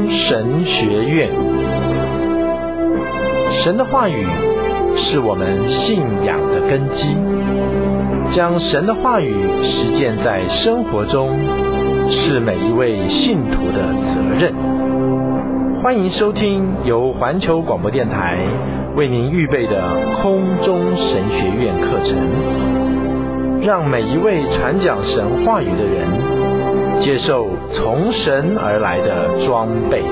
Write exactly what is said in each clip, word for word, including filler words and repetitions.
中神学院。神的话语是我们信仰的根基，将神的话语实践在生活中，是每一位信徒的责任。欢迎收听由环球广播电台为您预备的空中神学院课程，让每一位传讲神话语的人接受从神而来的装备。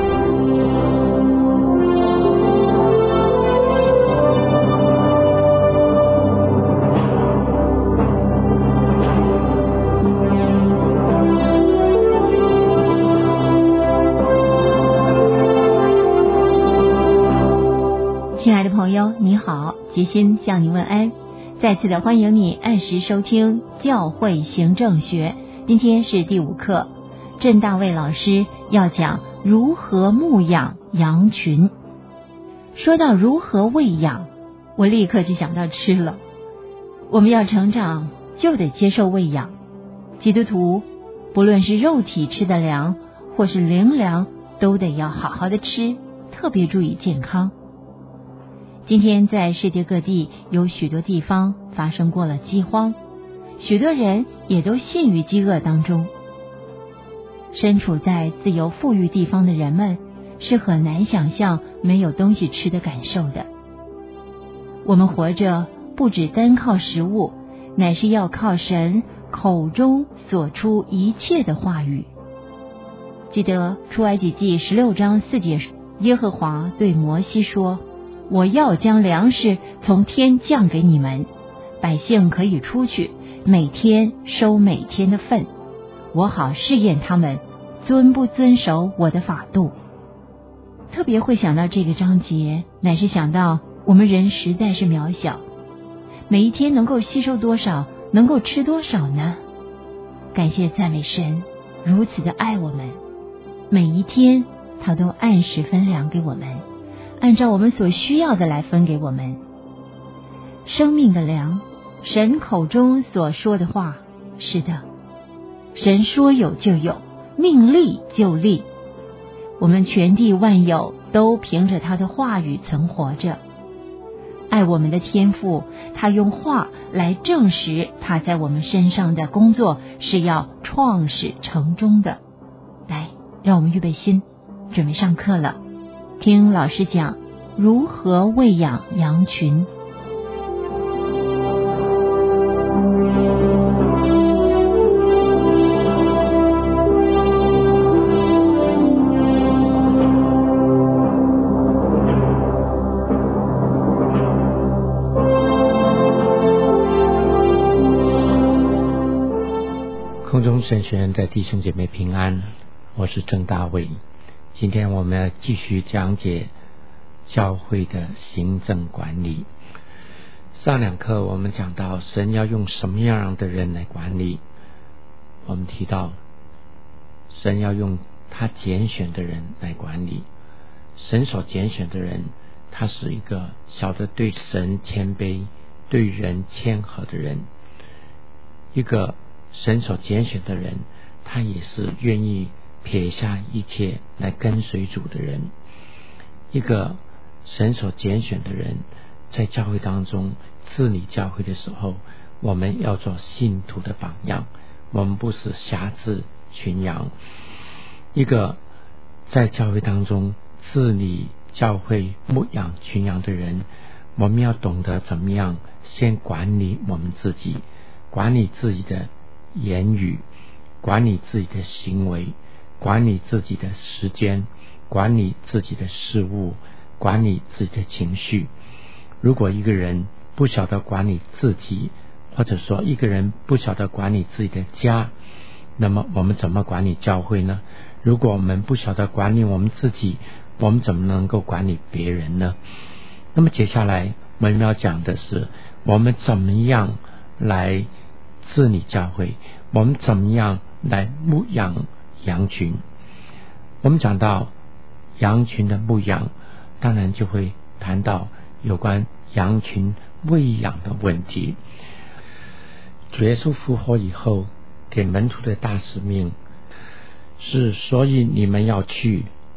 亲爱的朋友，你好，杰心向你问安，再次的欢迎你按时收听教会行政学。今天是第五课，郑大卫老师要讲如何牧养羊群。说到如何喂养，我立刻就想到吃了。我们要成长，就得接受喂养。基督徒不论是肉体吃的粮，或是灵粮，都得要好好的吃，特别注意健康。今天在世界各地有许多地方发生过了饥荒，许多人也都陷于饥饿当中。身处在自由富裕地方的人们是很难想象没有东西吃的感受的。我们活着不只单靠食物，乃是要靠神口中所出一切的话语。记得出埃及记十六章四节，耶和华对摩西说，我要将粮食从天降给你们，百姓可以出去，每天收每天的份，我好试验他们遵不遵守我的法度。特别会想到这个章节，乃是想到我们人实在是渺小，每一天能够吸收多少，能够吃多少呢？感谢赞美神如此的爱我们，每一天他都按时分粮给我们，按照我们所需要的来分给我们。生命的粮，神口中所说的话，是的，神说有就有，命立就立。我们全地万有都凭着他的话语存活着。爱我们的天父，他用话来证实他在我们身上的工作是要创始成终的。来，让我们预备心，准备上课了。听老师讲如何喂养羊群。 空中神学院的弟兄姐妹平安，我是郑大卫。今天我们要继续讲解教会的行政管理。上两课我们讲到神要用什么样的人来管理，我们提到神要用他拣选的人来管理。神所拣选的人，他是一个晓得对神谦卑，对人谦和的人。一个神所拣选的人，他也是愿意撇下一切来跟随主的人。一个神所拣选的人，在教会当中治理教会的时候，我们要做信徒的榜样，我们不是辖制群羊。一个在教会当中治理教会牧养群羊的人，我们要懂得怎么样先管理我们自己，管理自己的言语，管理自己的行为，管理自己的时间，管理自己的事物，管理自己的情绪。如果一个人不晓得管理自己，或者说一个人不晓得管理自己的家，那么我们怎么管理教会呢？如果我们不晓得管理我们自己，我们怎么能够管理别人呢？那么接下来我们要讲的是，我们怎么样来治理教会，我们怎么样来牧养羊群。我们讲到羊群的牧养，当然就会谈到有关羊群喂养的问题。主耶稣复活以后给门徒的大使命是，所以你们要去，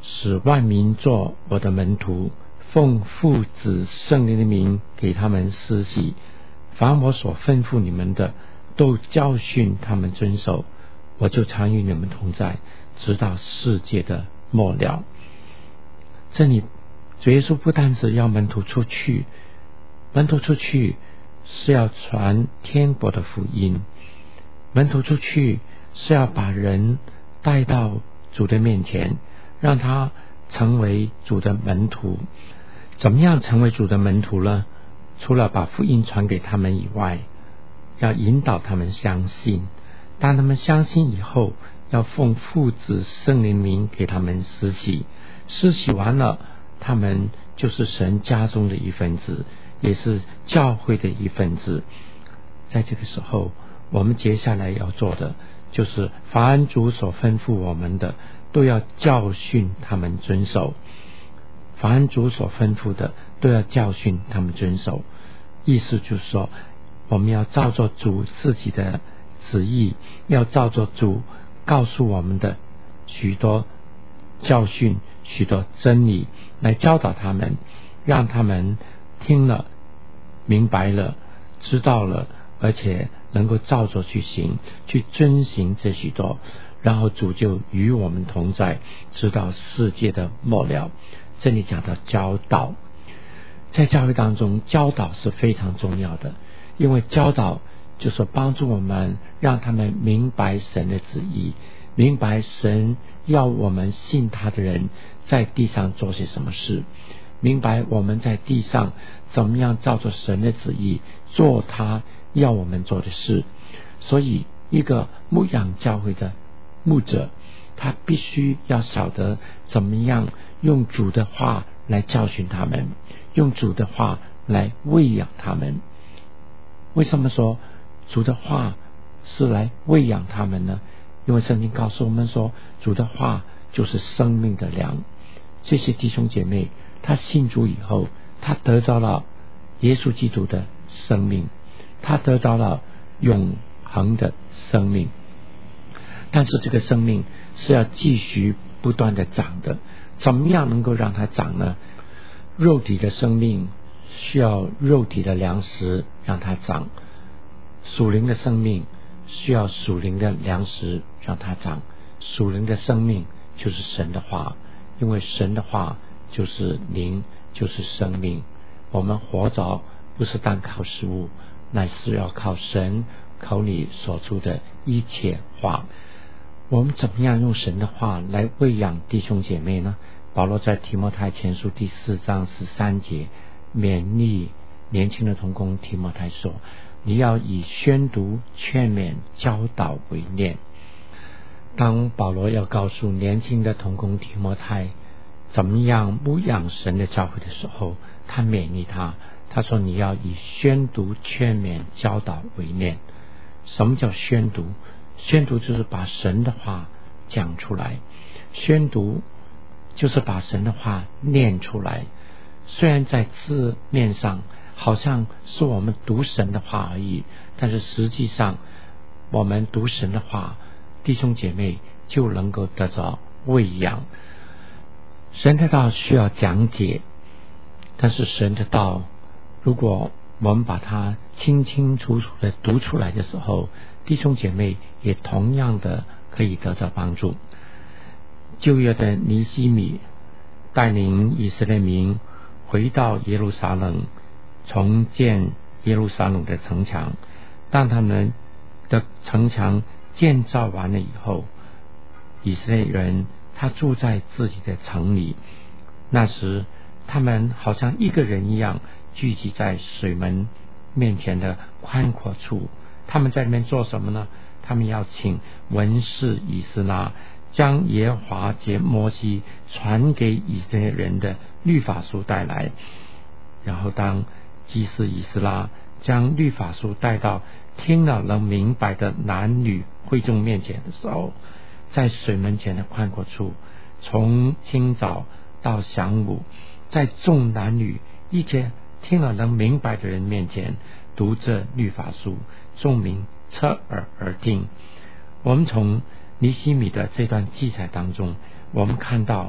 使万民做我的门徒，奉父子圣灵的名给他们施洗，凡我所吩咐你们的，都教训他们遵守，我就常与你们同在，直到世界的末了。这里主耶稣不但是要门徒出去，门徒出去是要传天国的福音，门徒出去是要把人带到主的面前，让他成为主的门徒。怎么样成为主的门徒呢？除了把福音传给他们以外，要引导他们相信，当他们相信以后，要奉父子圣灵名给他们施洗，施洗完了，他们就是神家中的一份子，也是教会的一份子。在这个时候，我们接下来要做的就是凡主所吩咐我们的，都要教训他们遵守。凡主所吩咐的，都要教训他们遵守。意思就是说，我们要照着主自己的旨意，要照着主告诉我们的许多教训、许多真理来教导他们，让他们听了、明白了、知道了，而且能够照着去行，去遵行这许多，然后主就与我们同在，直到世界的末了。这里讲到教导，在教会当中，教导是非常重要的，因为教导就是帮助我们，让他们明白神的旨意，明白神要我们信他的人在地上做些什么事，明白我们在地上怎么样照着神的旨意做他要我们做的事。所以一个牧养教会的牧者，他必须要晓得怎么样用主的话来教训他们，用主的话来喂养他们。为什么说主的话是来喂养他们呢？因为圣经告诉我们说，主的话就是生命的粮。这些弟兄姐妹，他信主以后，他得到了耶稣基督的生命，他得到了永恒的生命。但是这个生命是要继续不断的长的，怎么样能够让它长呢？肉体的生命需要肉体的粮食让它长，属灵的生命需要属灵的粮食让它长。属灵的生命就是神的话，因为神的话就是灵，就是生命。我们活着不是单靠食物，乃是要靠神口里所出的一切话。我们怎么样用神的话来喂养弟兄姐妹呢？保罗在提摩太前书第四章十三节勉励年轻的同工提摩太说，你要以宣读、劝勉、教导为念。当保罗要告诉年轻的同工提摩太怎么样牧养神的教会的时候，他勉励他，他说你要以宣读、劝勉、教导为念。什么叫宣读？宣读就是把神的话讲出来，宣读就是把神的话念出来。虽然在字面上好像是我们读神的话而已，但是实际上我们读神的话，弟兄姐妹就能够得着喂养。神的道需要讲解，但是神的道如果我们把它清清楚楚的读出来的时候，弟兄姐妹也同样的可以得到帮助。旧约的尼希米带领以色列民回到耶路撒冷，重建耶路撒冷的城墙。当他们的城墙建造完了以后，以色列人他住在自己的城里，那时他们好像一个人一样聚集在水门面前的宽阔处。他们在那边做什么呢？他们要请文士以斯拉将耶和华借摩西传给以色列人的律法书带来，然后当祭司以斯拉将律法书带到听了能明白的男女会众面前的时候，在水门前的宽阔处，从清早到晌午，在众男女一切听了能明白的人面前读这律法书，众民侧耳而听。我们从尼希米的这段记载当中，我们看到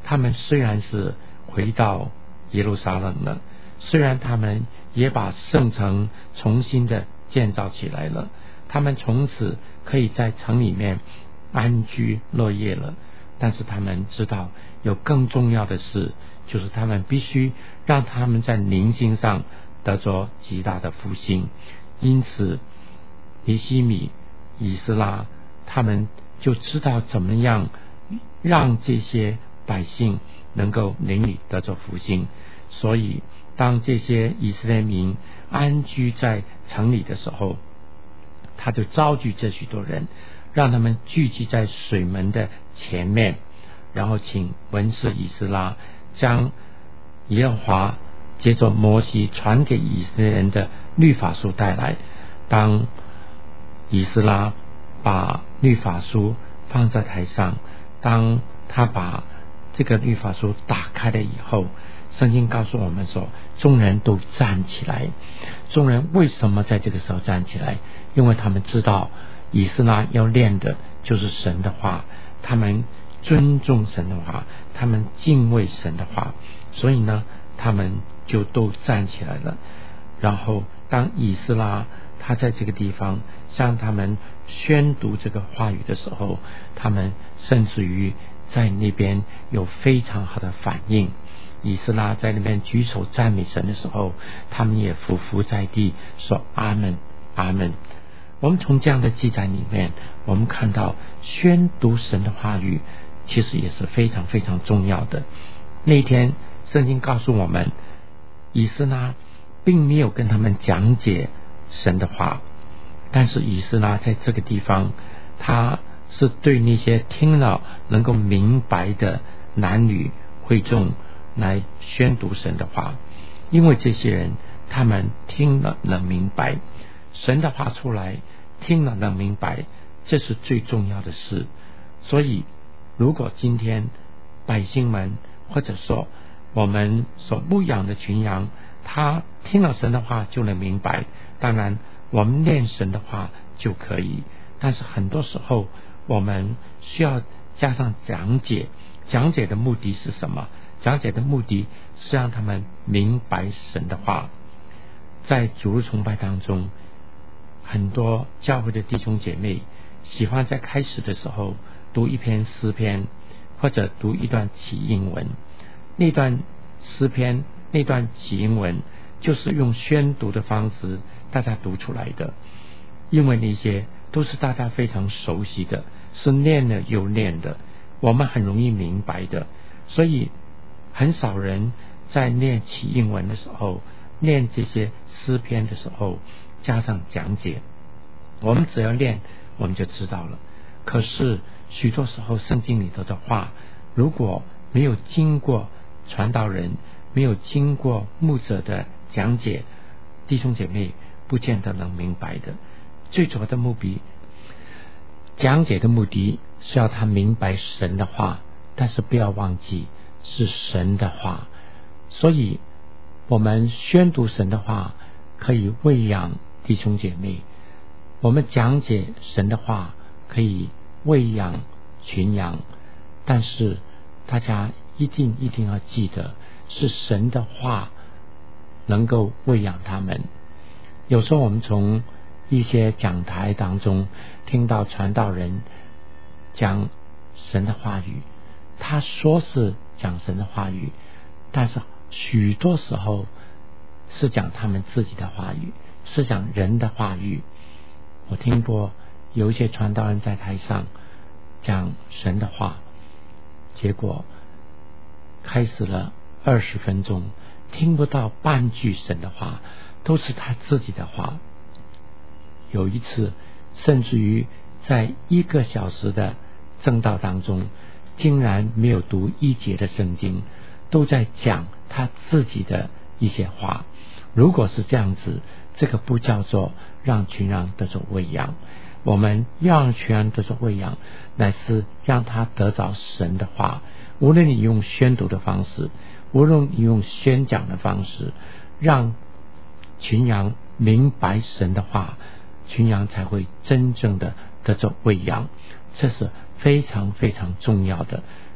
他们虽然是回到耶路撒冷了，虽然他们也把圣城重新的建造起来了，他们从此可以在城里面安居乐业了，但是他们知道有更重要的事，就是他们必须让他们在灵性上得着极大的复兴。因此尼希米、以斯拉他们就知道怎么样让这些百姓能够灵里得着复兴。所以当这些以色列民安居在城里的时候，他就召集这许多人，让他们聚集在水门的前面，然后请文士以斯拉将耶和华接着摩西传给以色列人的律法书带来。当以斯拉把律法书放在台上，当他把这个律法书打开了以后，圣经告诉我们说，众人都站起来。众人为什么在这个时候站起来？因为他们知道以斯拉要念的就是神的话，他们尊重神的话，他们敬畏神的话，所以呢他们就都站起来了。然后当以斯拉他在这个地方向他们宣读这个话语的时候，他们甚至于在那边有非常好的反应。以斯拉在那边举手赞美神的时候，他们也匍匐在地说阿们阿们。我们从这样的记载里面，我们看到宣读神的话语其实也是非常非常重要的。那天圣经告诉我们，以斯拉并没有跟他们讲解神的话，但是以斯拉在这个地方，他是对那些听了能够明白的男女会众来宣读神的话。因为这些人他们听了能明白神的话出来，听了能明白，这是最重要的事。所以如果今天百姓们或者说我们所牧养的群羊，他听了神的话就能明白，当然我们念神的话就可以，但是很多时候我们需要加上讲解。讲解的目的是什么？讲解的目的是让他们明白神的话。在主日崇拜当中，很多教会的弟兄姐妹喜欢在开始的时候读一篇诗篇，或者读一段起应文。那段诗篇，那段起应文就是用宣读的方式大家读出来的，因为那些都是大家非常熟悉的，是念了又念的，我们很容易明白的。所以很少人在念起应文的时候，念这些诗篇的时候加上讲解，我们只要念我们就知道了。可是许多时候圣经里头的话，如果没有经过传道人，没有经过牧者的讲解，弟兄姐妹不见得能明白的。最主要的目的，讲解的目的是要他明白神的话，但是不要忘记是神的话。所以我们宣读神的话可以喂养弟兄姐妹，我们讲解神的话可以喂养群羊，但是大家一定一定要记得，是神的话能够喂养他们。有时候我们从一些讲台当中听到传道人讲神的话语，他说是讲神的话语，但是许多时候是讲他们自己的话语，是讲人的话语。我听过有一些传道人在台上讲神的话，结果开始了二十分钟，听不到半句神的话，都是他自己的话。有一次甚至于在一个小时的正道当中，竟然没有读一节的圣经，都在讲他自己的一些话。如果是这样子，这个不叫做让群羊得着喂养。我们要让群羊得着喂养，乃是让他得着神的话。无论你用宣读的方式，无论你用宣讲的方式，让群羊明白神的话，群羊才会真正的得着喂养。这是非常非常重要的。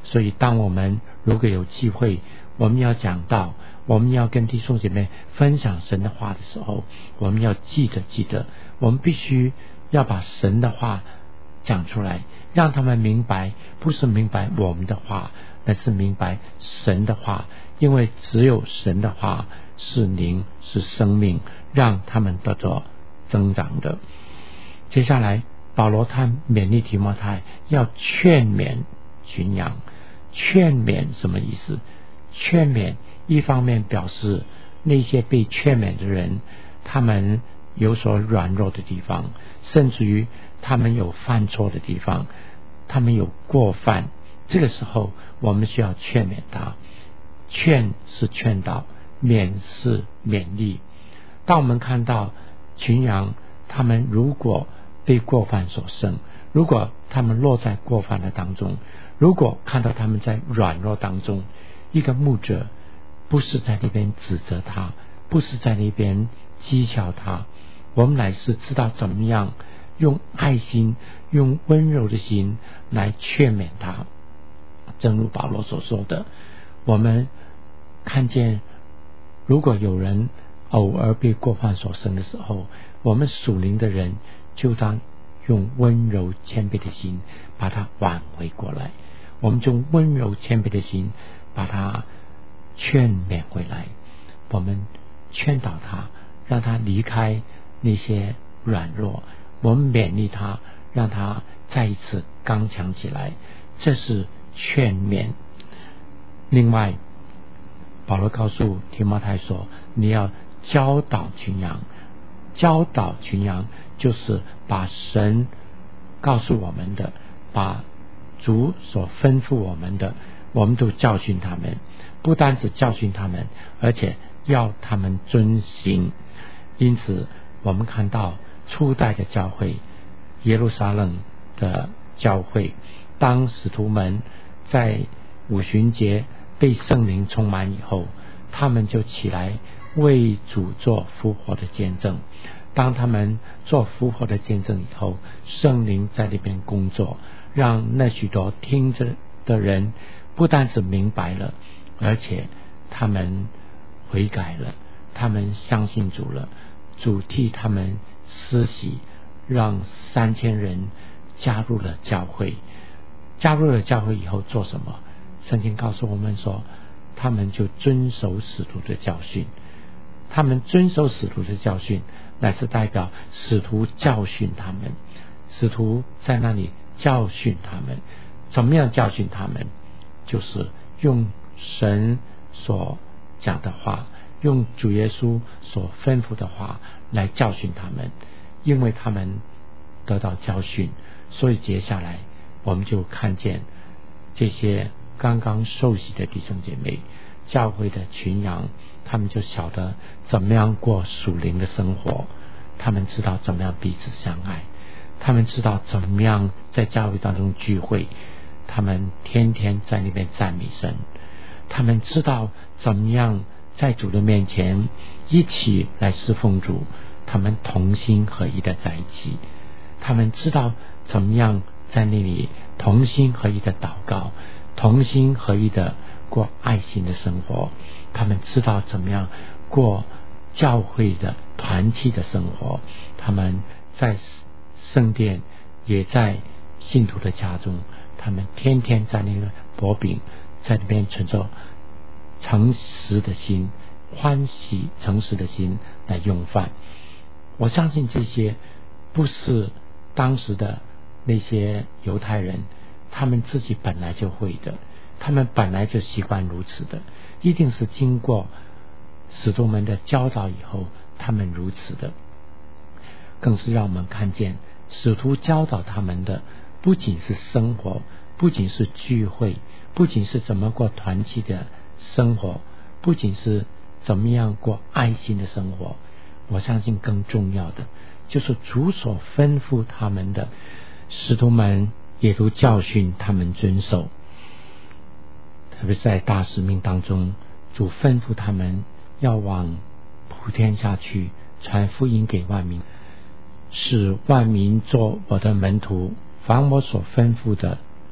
所以当我们如果有机会，我们要讲道，我们要跟弟兄姐妹分享神的话的时候，我们要记得记得我们必须要把神的话讲出来，让他们明白，不是明白我们的话，而是明白神的话，因为只有神的话是灵，是生命，让他们得着增长的。接下来保罗他勉励提摩太要劝勉群羊。劝勉什么意思？劝勉一方面表示那些被劝勉的人，他们有所软弱的地方，甚至于他们有犯错的地方，他们有过犯，这个时候我们需要劝勉他。劝是劝导，勉是勉励。当我们看到群羊他们如果被过犯所胜，如果他们落在过犯的当中，如果看到他们在软弱当中，一个牧者不是在那边指责他，不是在那边讥笑他，我们乃是知道怎么样用爱心，用温柔的心来劝勉他。正如保罗所说的，我们看见如果有人偶尔被过犯所胜的时候，我们属灵的人就当用温柔谦卑的心把他挽回过来，我们用温柔谦卑的心把他劝勉回来，我们劝导他，让他离开那些软弱，我们勉励他，让他再一次刚强起来，这是劝勉。另外保罗告诉提摩太说，你要教导群羊。教导群羊就是把神告诉我们的，把主所吩咐我们的，我们都教训他们，不单只教训他们，而且要他们遵行。因此我们看到初代的教会，耶路撒冷的教会，当使徒们在五旬节被圣灵充满以后，他们就起来为主做复活的见证。当他们做复活的见证以后，圣灵在那边工作，让那许多听着的人不但是明白了，而且他们悔改了，他们相信主了，主替他们施洗，让三千人加入了教会。加入了教会以后做什么？圣经告诉我们说，他们就遵守使徒的教训。他们遵守使徒的教训，乃是代表使徒教训他们，使徒在那里教训他们。怎么样教训他们？就是用神所讲的话，用主耶稣所吩咐的话来教训他们。因为他们得到教训，所以接下来我们就看见这些刚刚受洗的弟兄姐妹，教会的群羊，他们就晓得怎么样过属灵的生活，他们知道怎么样彼此相爱，他们知道怎么样在教会当中聚会，他们天天在那边赞美神，他们知道怎么样在主的面前一起来侍奉主，他们同心合一的在一起，他们知道怎么样在那里同心合一的祷告，同心合一的过爱心的生活，他们知道怎么样过教会的团契的生活，他们在圣殿也在信徒的家中，他们天天在那个薄饼在那边存着诚实的心，欢喜诚实的心来用饭。我相信这些不是当时的那些犹太人他们自己本来就会的，他们本来就习惯如此的，一定是经过使徒们的教导以后他们如此的。更是让我们看见使徒教导他们的不仅是生活，不仅是聚会，不仅是怎么过团契的生活，不仅是怎么样过爱心的生活，我相信更重要的就是主所吩咐他们的，使徒们也都教训他们遵守。特别在大使命当中，主吩咐他们要往普天下去，传福音给万民，使万民做我的门徒，凡我所吩咐的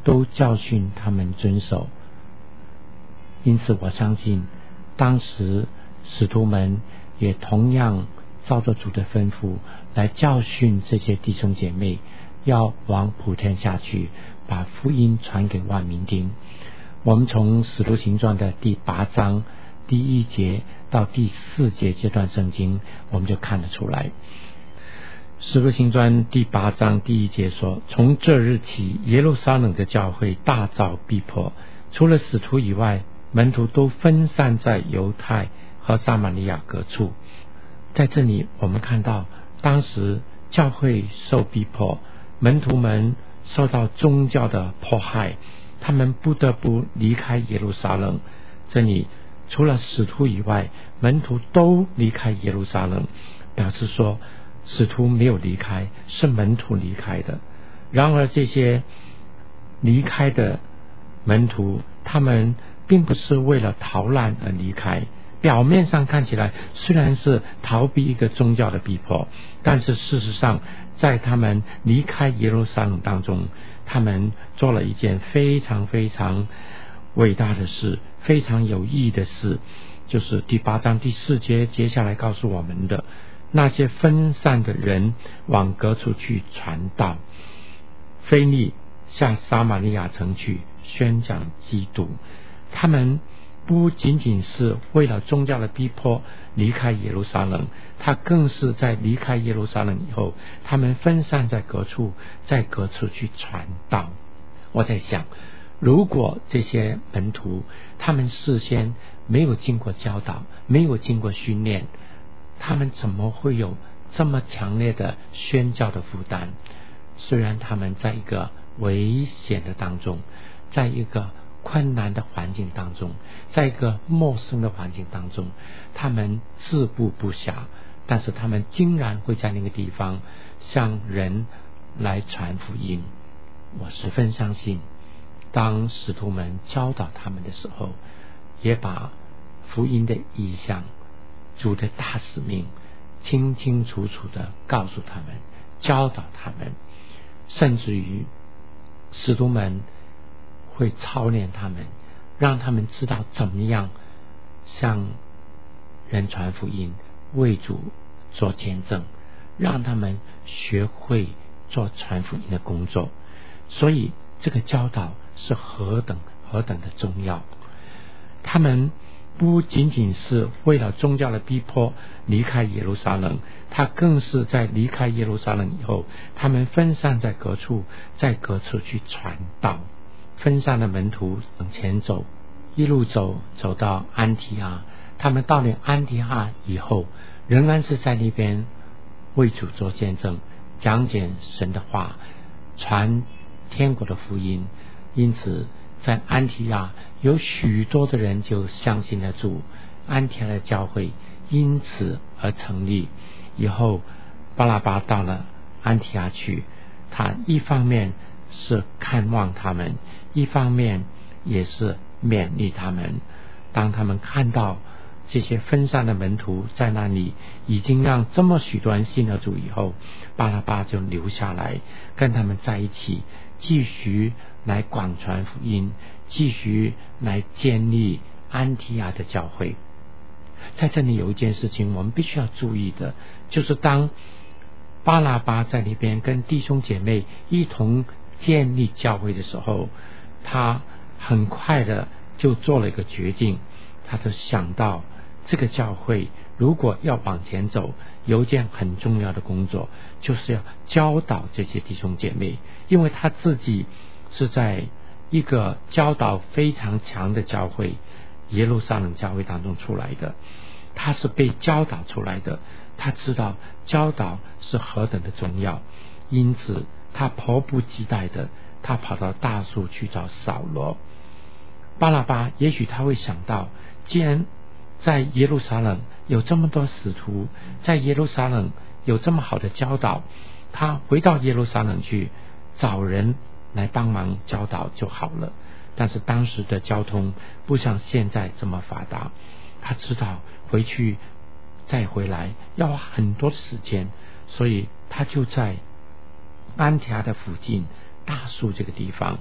都教训他们遵守。因此我相信当时使徒们也同样照着主的吩咐来教训这些弟兄姐妹，要往普天下去，把福音传给万民听。我们从使徒行传的第八章第一节到第四节这段圣经，我们就看得出来。使徒行传第八章第一节说，从这日起，耶路撒冷的教会大遭逼迫，除了使徒以外，门徒都分散在犹太和撒玛利亚各处。在这里我们看到当时教会受逼迫，门徒们受到宗教的迫害，他们不得不离开耶路撒冷。这里除了使徒以外，门徒都离开耶路撒冷，表示说使徒没有离开，是门徒离开的。然而这些离开的门徒，他们并不是为了逃难而离开，表面上看起来虽然是逃避一个宗教的逼迫，但是事实上在他们离开耶路撒冷当中，他们做了一件非常非常伟大的事，非常有意义的事，就是第八章第四节接下来告诉我们的，那些分散的人往各处去传道，腓利下撒玛利亚城去宣讲基督。他们不仅仅是为了宗教的逼迫离开耶路撒冷，他更是在离开耶路撒冷以后，他们分散在各处，在各处去传道。我在想，如果这些门徒他们事先没有经过教导，没有经过训练，他们怎么会有这么强烈的宣教的负担？虽然他们在一个危险的当中，在一个困难的环境当中，在一个陌生的环境当中，他们自顾不暇，但是他们竟然会在那个地方向人来传福音。我十分相信，当使徒们教导他们的时候，也把福音的意向、主的大使命清清楚楚地告诉他们，教导他们，甚至于使徒们会操练他们，让他们知道怎么样向人传福音，为主做见证，让他们学会做传福音的工作。所以这个教导是何等何等的重要。他们不仅仅是为了宗教的逼迫离开耶路撒冷，他更是在离开耶路撒冷以后，他们分散在各处，在各处去传道。分散的门徒往前走，一路走走到安提阿。他们到了安提阿以后，仍然是在那边为主做见证，讲解神的话，传天国的福音。因此在安提阿有许多的人就相信了主，安提阿的教会因此而成立。以后巴拿巴到了安提阿去，他一方面是看望他们，一方面也是勉励他们。当他们看到这些分散的门徒在那里已经让这么许多人信了主以后，巴拿巴就留下来跟他们在一起，继续来广传福音，继续来建立安提阿的教会。在这里有一件事情我们必须要注意的，就是当巴拿巴在那边跟弟兄姐妹一同建立教会的时候，他很快的就做了一个决定。他就想到这个教会如果要往前走，有一件很重要的工作，就是要教导这些弟兄姐妹。因为他自己是在一个教导非常强的教会耶路撒冷教会当中出来的，他是被教导出来的，他知道教导是何等的重要。因此他迫不及待的他跑到大树去找扫罗。巴拿巴也许他会想到，既然在耶路撒冷有这么多使徒，在耶路撒冷有这么好的教导，他回到耶路撒冷去找人来帮忙教导就好了。但是当时的交通不像现在这么发达，他知道回去再回来要花很多的时间，所以他就在安提阿的附近大树这个地方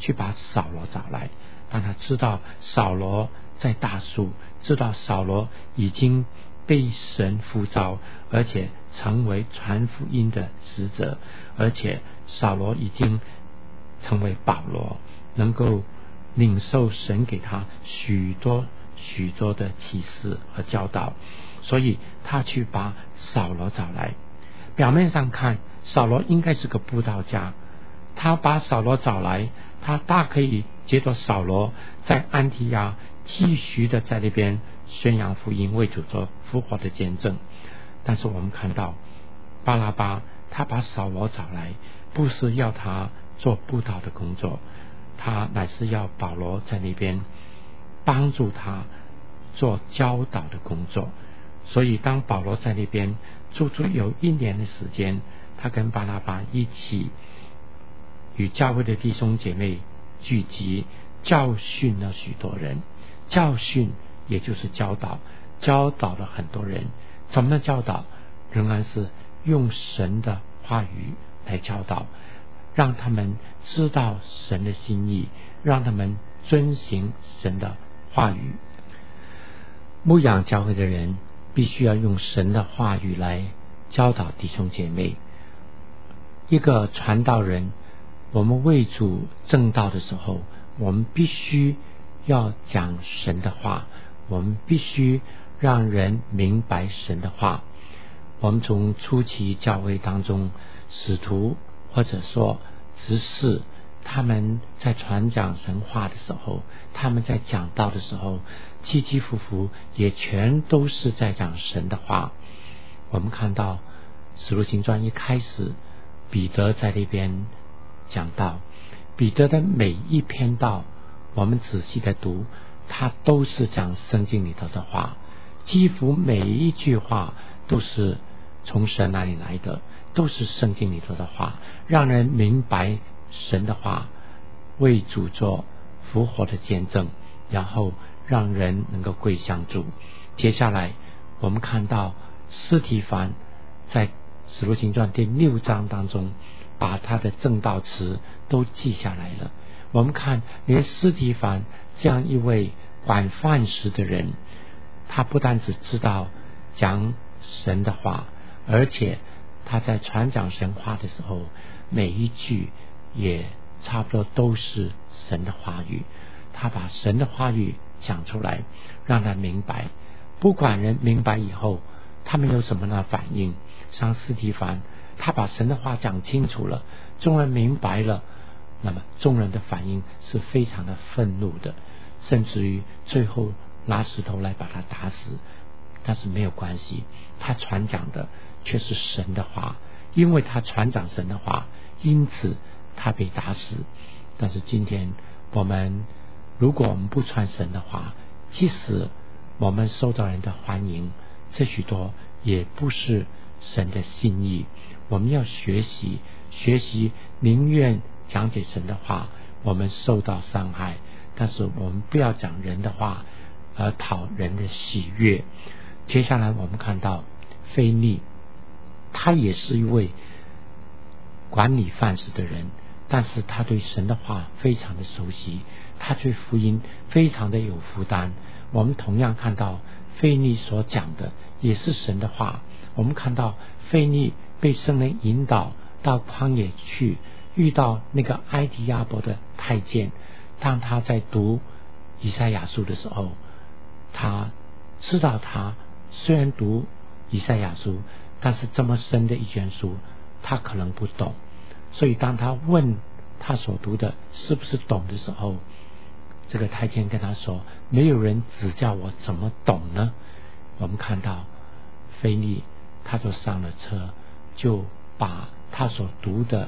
去把扫罗找来。当他知道扫罗在大树，知道扫罗已经被神呼召，而且成为传福音的使者，而且扫罗已经成为保罗，能够领受神给他许多许多的启示和教导，所以他去把扫罗找来。表面上看，扫罗应该是个布道家，他把扫罗找来，他大可以接着扫罗在安提亚继续的在那边宣扬福音，为主做复活的见证。但是我们看到巴拉巴他把扫罗找来，不是要他做布道的工作，他乃是要保罗在那边帮助他做教导的工作。所以当保罗在那边足足有一年的时间，他跟巴拉巴一起与教会的弟兄姐妹聚集，教训了许多人。教训也就是教导，教导了很多人。怎么教导？仍然是用神的话语来教导，让他们知道神的心意，让他们遵行神的话语。牧养教会的人必须要用神的话语来教导弟兄姐妹。一个传道人，我们为主正道的时候，我们必须要讲神的话，我们必须让人明白神的话。我们从初期教会当中，使徒或者说执事，他们在传讲神话的时候，他们在讲道的时候，起起伏伏也全都是在讲神的话。我们看到使徒行传一开始，彼得在那边讲道，彼得的每一篇道我们仔细的读，他都是讲圣经里头的话，几乎每一句话都是从神那里来的，都是圣经里头的话，让人明白神的话，为主做复活的见证，然后让人能够归向主。接下来我们看到司提反在使徒行传第六章当中把他的正道词都记下来了。我们看连司提反这样一位管饭食的人，他不但只知道讲神的话，而且他在传讲神话的时候，每一句也差不多都是神的话语。他把神的话语讲出来，让他明白。不管人明白以后他们有什么样的反应，像司提反他把神的话讲清楚了，众人明白了，那么众人的反应是非常的愤怒的，甚至于最后拿石头来把他打死。但是没有关系，他传讲的却是神的话，因为他传讲神的话，因此他被打死。但是今天我们如果我们不传神的话，即使我们受到人的欢迎，这许多也不是神的心意。我们要学习学习宁愿讲解神的话，我们受到伤害，但是我们不要讲人的话而讨人的喜悦。接下来我们看到腓利，他也是一位管理饭食的人，但是他对神的话非常的熟悉，他对福音非常的有负担。我们同样看到腓利所讲的也是神的话。我们看到腓利被圣灵引导到旷野去，遇到那个埃提亚伯的太监，当他在读以赛亚书的时候，他知道他虽然读以赛亚书，但是这么深的一卷书他可能不懂，所以当他问他所读的是不是懂的时候，这个太监跟他说，没有人指教我怎么懂呢？我们看到腓利他就上了车，就把他所读的，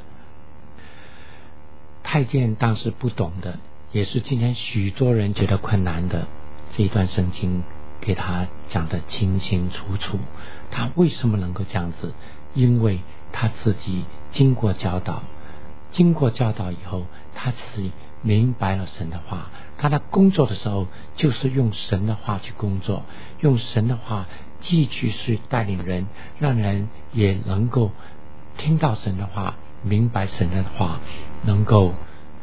太监当时不懂的，也是今天许多人觉得困难的这一段圣经给他讲得清清楚楚。他为什么能够这样子？因为他自己经过教导，经过教导以后，他自己明白了神的话。他在工作的时候就是用神的话去工作，用神的话继续去带领人，让人也能够听到神的话，明白神的话，能够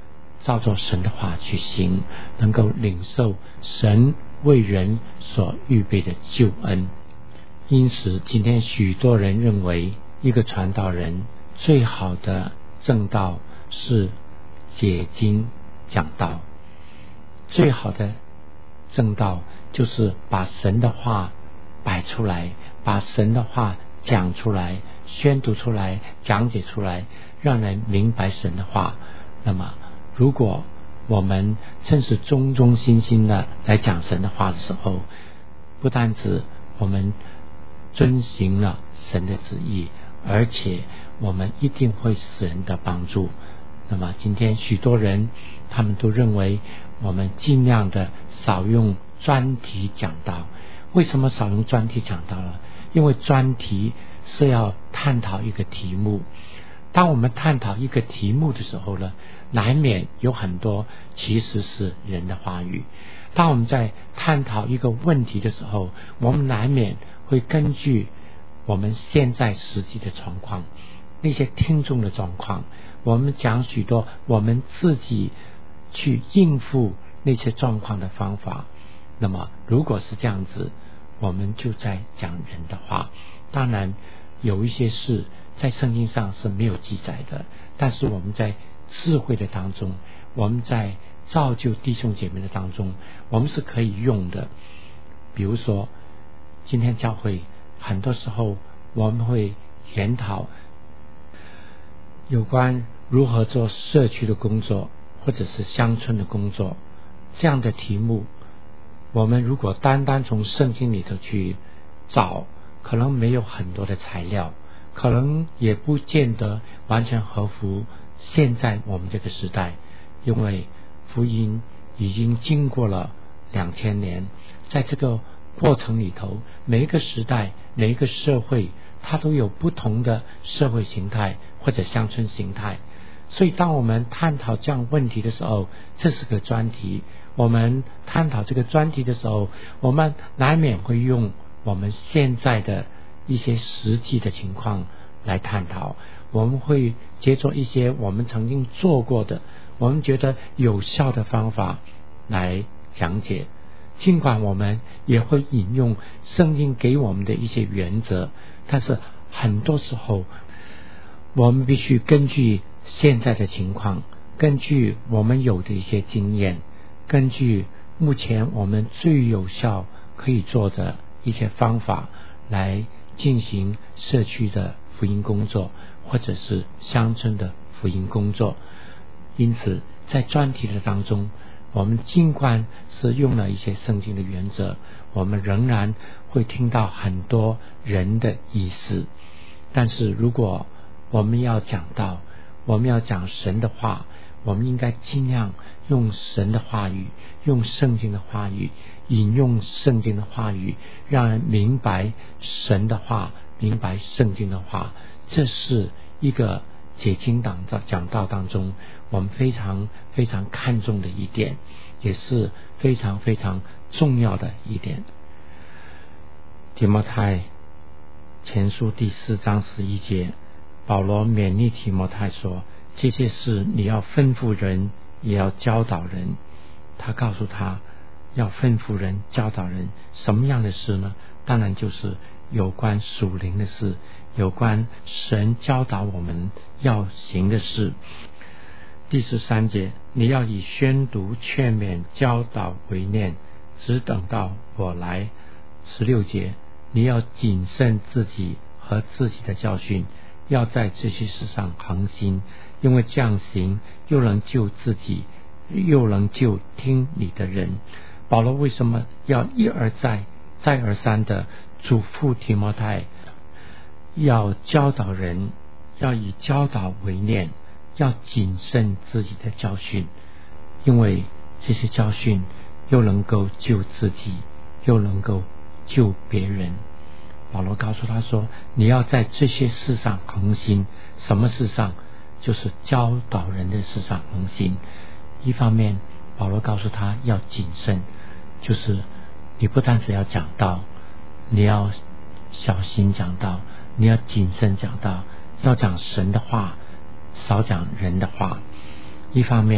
照着神的话去行，能够领受神为人所预备的救恩。因此今天许多人认为一个传道人最好的正道是解经讲道，最好的正道就是把神的话摆出来，把神的话讲出来，宣读出来，讲解出来，让人明白神的话。那么如果我们真是忠忠心心的来讲神的话的时候，不单止我们遵行了神的旨意，而且我们一定会使人的帮助。那么今天许多人他们都认为我们尽量的少用专题讲道。为什么少用专题讲道呢？因为专题是要探讨一个题目，当我们探讨一个题目的时候呢，难免有很多其实是人的话语。当我们在探讨一个问题的时候，我们难免会根据我们现在实际的状况，那些听众的状况，我们讲许多我们自己去应付那些状况的方法。那么如果是这样子，我们就在讲人的话。当然有一些事在圣经上是没有记载的，但是我们在智慧的当中，我们在造就弟兄姐妹的当中，我们是可以用的。比如说今天教会很多时候我们会研讨有关如何做社区的工作，或者是乡村的工作，这样的题目我们如果单单从圣经里头去找，可能没有很多的材料，可能也不见得完全合乎现在我们这个时代。因为福音已经经过了两千年，在这个过程里头，每一个时代每一个社会它都有不同的社会形态或者乡村形态。所以当我们探讨这样问题的时候，这是个专题。我们探讨这个专题的时候，我们难免会用我们现在的一些实际的情况来探讨，我们会接触一些我们曾经做过的，我们觉得有效的方法来讲解。尽管我们也会引用圣经给我们的一些原则，但是很多时候我们必须根据现在的情况，根据我们有的一些经验，根据目前我们最有效可以做的一些方法来进行社区的福音工作，或者是乡村的福音工作。因此在专题的当中，我们尽管是用了一些圣经的原则，我们仍然会听到很多人的意思。但是如果我们要讲到我们要讲神的话，我们应该尽量用神的话语，用圣经的话语，引用圣经的话语，让人明白神的话，明白圣经的话。这是一个解经党的讲道当中我们非常非常看重的一点，也是非常非常重要的一点。提摩太前书第四章十一节，保罗勉励提摩太说，这些事你要吩咐人，也要教导人。他告诉他要吩咐人，教导人什么样的事呢？当然就是有关属灵的事，有关神教导我们要行的事。第十三节，你要以宣读、劝勉、教导为念，只等到我来。十六节，你要谨慎自己和自己的教训，要在这些事上恒心，因为这样行又能救自己，又能救听你的人。保罗为什么要一而再再而三的嘱咐提摩太要教导人，要以教导为念，要谨慎自己的教训？因为这些教训又能够救自己，又能够救别人。保罗告诉他说，你要在这些事上恒心。什么事上？就是教导人的事上恒心。一方面保罗告诉他要谨慎，就是你不但只要讲道，你要小心讲道，你要谨慎讲道，要讲神的话，少讲人的话。一方面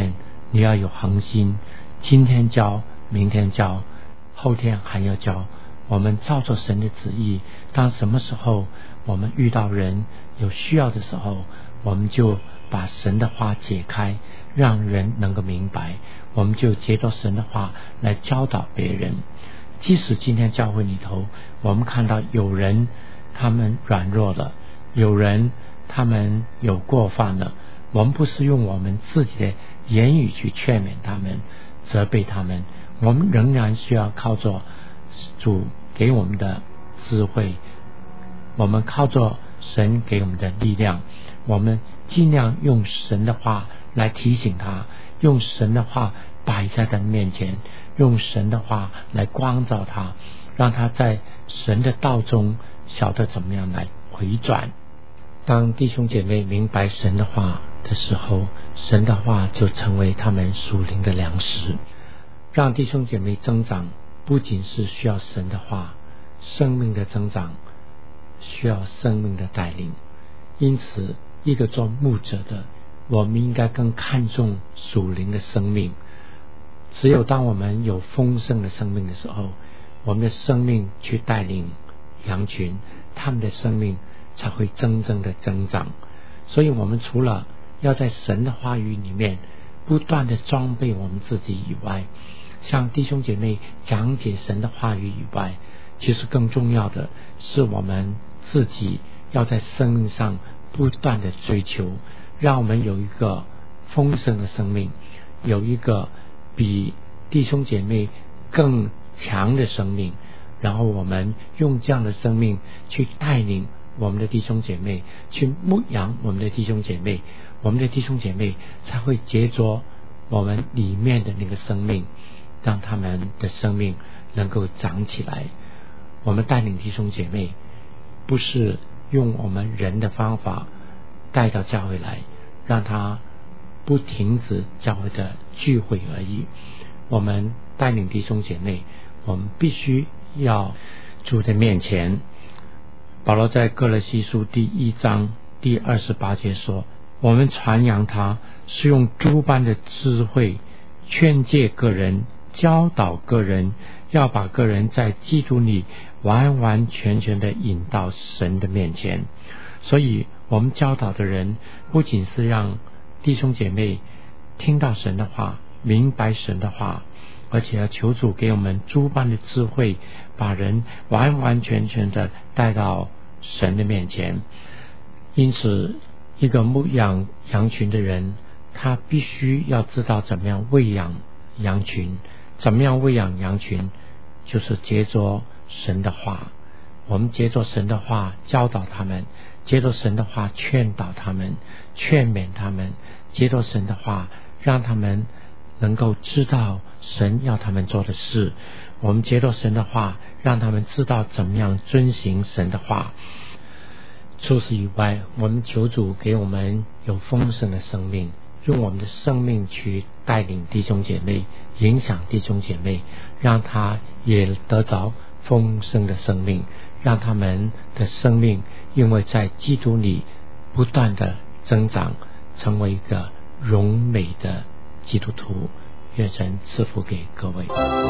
你要有恒心，今天教，明天教，后天还要教。我们照着神的旨意，当什么时候我们遇到人有需要的时候，我们就把神的话解开，让人能够明白，我们就接着神的话来教导别人。即使今天教会里头，我们看到有人他们软弱了，有人他们有过犯了，我们不是用我们自己的言语去劝勉他们，责备他们，我们仍然需要靠着主给我们的智慧，我们靠着神给我们的力量，我们尽量用神的话来提醒他，用神的话摆在他面前，用神的话来光照他，让他在神的道中晓得怎么样来回转。当弟兄姐妹明白神的话的时候，神的话就成为他们属灵的粮食。让弟兄姐妹增长，不仅是需要神的话，生命的增长需要生命的带领。因此，一个做牧者的，我们应该更看重属灵的生命。只有当我们有丰盛的生命的时候，我们的生命去带领羊群，他们的生命才会真正的增长。所以我们除了要在神的话语里面不断的装备我们自己以外，向弟兄姐妹讲解神的话语以外，其实更重要的是我们自己要在生命上不断的追求，让我们有一个丰盛的生命，有一个比弟兄姐妹更强的生命，然后我们用这样的生命去带领我们的弟兄姐妹，去牧养我们的弟兄姐妹，我们的弟兄姐妹才会结着我们里面的那个生命，让他们的生命能够长起来。我们带领弟兄姐妹不是用我们人的方法带到教会来，让他不停止教会的聚会而已。我们带领弟兄姐妹，我们必须要主的面前。保罗在哥罗西书第一章第二十八节说，我们传扬他是用诸般的智慧劝诫个人，教导个人，要把个人在基督里完完全全的引到神的面前。所以我们教导的人不仅是让弟兄姐妹听到神的话，明白神的话，而且要求主给我们诸般的智慧，把人完完全全的带到神的面前。因此，一个牧养羊群的人，他必须要知道怎么样喂养羊群。怎么样喂养羊群，就是接着神的话，我们接着神的话教导他们，接着神的话劝导他们，劝勉他们，接着神的话让他们能够知道神要他们做的事。我们接着神的话让他们知道怎么样遵行神的话。除此以外，我们求主给我们有丰盛的生命，用我们的生命去带领弟兄姐妹，影响弟兄姐妹，让他也得着丰盛的生命，让他们的生命因为在基督里不断的增长，成为一个荣美的基督徒。愿神赐福给各位。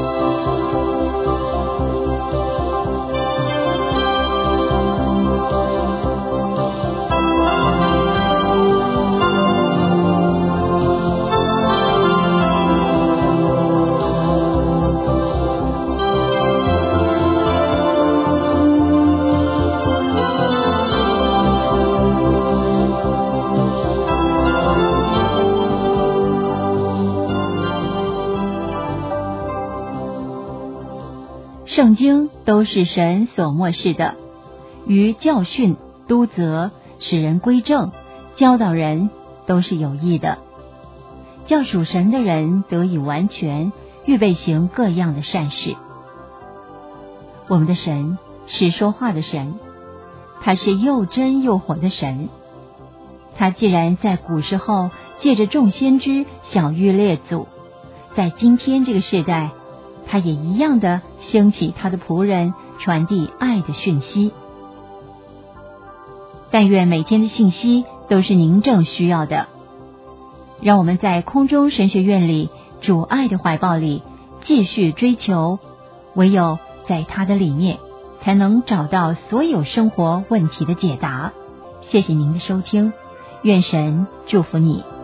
圣经都是神所默示的，于教训、督责、使人归正、教导人都是有益的，叫属神的人得以完全，预备行各样的善事。我们的神是说话的神，他是又真又活的神。他既然在古时候借着众先知晓谕列祖，在今天这个世代他也一样的兴起他的仆人，传递爱的讯息。但愿每天的信息都是您正需要的。 让我们在空中神学院里主爱的怀抱里继续追求，唯有在他的里面才能找到所有生活问题的解答。谢谢您的收听，愿神祝福你。